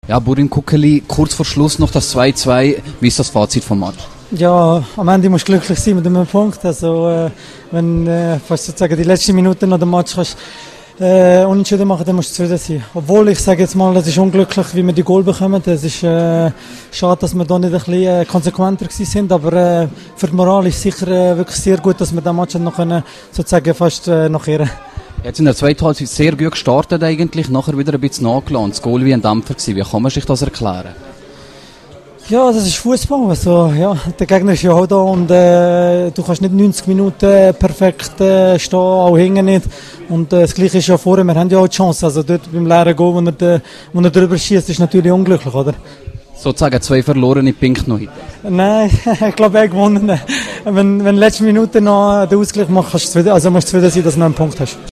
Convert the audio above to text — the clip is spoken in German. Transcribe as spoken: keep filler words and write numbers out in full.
Ja, Burim Kukeli, kurz vor Schluss noch das zwei zwei. Wie ist das Fazit vom Match? Ja, am Ende musst du glücklich sein mit einem Punkt. Also, äh, wenn äh, fast sozusagen die letzten Minuten noch den Match kannst, äh, unentschieden machen, dann musst du zufrieden sein. Obwohl, ich sage jetzt mal, es ist unglücklich, wie wir die Goal bekommen. Es ist äh, schade, dass wir da nicht ein bisschen äh, konsequenter gewesen sind, aber äh, für die Moral ist es sicher äh, wirklich sehr gut, dass wir den Match noch können, sozusagen fast äh, noch kehren. Jetzt in der zweiten Halbzeit sehr gut gestartet eigentlich, nachher wieder ein bisschen nachgelassen. Das Goal wie ein Dämpfer gewesen. Wie kann man sich das erklären? Ja, das ist Fußball. Also, ja, der Gegner ist ja auch da und äh, du kannst nicht neunzig Minuten perfekt äh, stehen, auch hinten nicht. Und äh, das Gleiche ist ja vorher, wir haben ja auch die Chance. Also dort beim leeren Goal, wo er, äh, wo er drüber schießt, ist natürlich unglücklich, oder? Sozusagen zwei verlorene Punkte noch heute. Nein, ich glaube, er gewonnen. Wenn, wenn letzte Minute noch den Ausgleich machst, kannst du zufrieden, also musst du zufrieden sein, dass du noch einen Punkt hast.